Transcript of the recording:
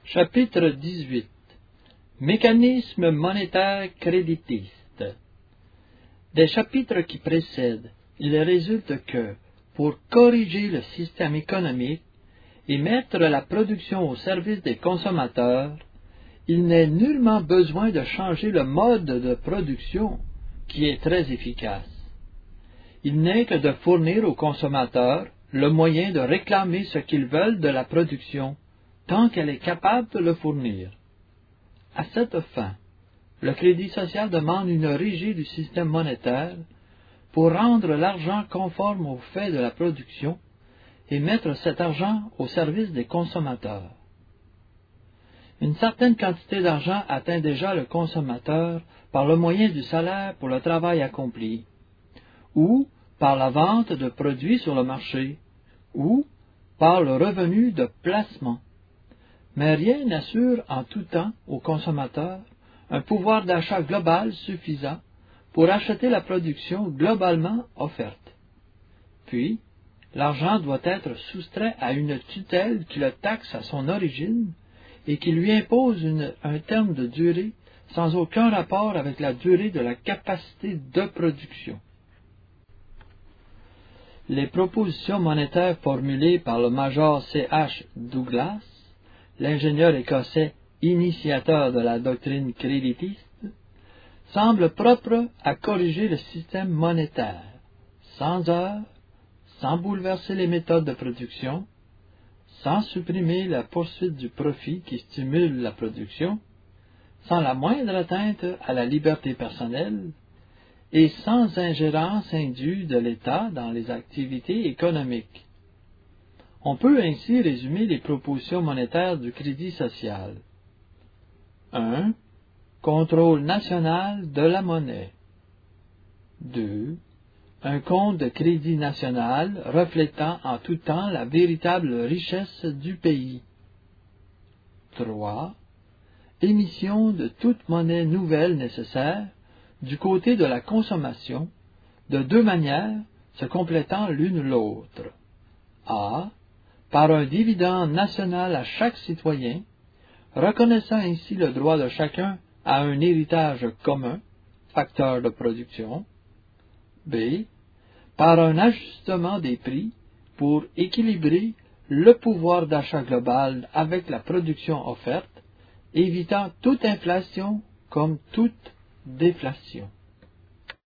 Chapitre 18. Mécanisme monétaire créditiste. Des chapitres qui précèdent, il résulte que, pour corriger le système économique et mettre la production au service des consommateurs, il n'est nullement besoin de changer le mode de production, qui est très efficace. Il n'est que de fournir aux consommateurs le moyen de réclamer ce qu'ils veulent de la production, tant qu'elle est capable de le fournir. À cette fin, le Crédit social demande une régie du système monétaire pour rendre l'argent conforme aux faits de la production et mettre cet argent au service des consommateurs. Une certaine quantité d'argent atteint déjà le consommateur par le moyen du salaire pour le travail accompli, ou par la vente de produits sur le marché, ou par le revenu de placement. Mais rien n'assure en tout temps au consommateur un pouvoir d'achat global suffisant pour acheter la production globalement offerte. Puis, l'argent doit être soustrait à une tutelle qui le taxe à son origine et qui lui impose un terme de durée sans aucun rapport avec la durée de la capacité de production. Les propositions monétaires formulées par le major C.H. Douglas, l'ingénieur écossais initiateur de la doctrine créditiste, semblent propres à corriger le système monétaire, sans heurts, sans bouleverser les méthodes de production, sans supprimer la poursuite du profit qui stimule la production, sans la moindre atteinte à la liberté personnelle, et sans ingérence indue de l'État dans les activités économiques. On peut ainsi résumer les propositions monétaires du crédit social. 1. Contrôle national de la monnaie. 2. Un compte de crédit national reflétant en tout temps la véritable richesse du pays. 3. Émission de toute monnaie nouvelle nécessaire du côté de la consommation, de deux manières se complétant l'une l'autre. A. Par un dividende national à chaque citoyen, reconnaissant ainsi le droit de chacun à un héritage commun, facteur de production. B. Par un ajustement des prix pour équilibrer le pouvoir d'achat global avec la production offerte, évitant toute inflation comme toute déflation.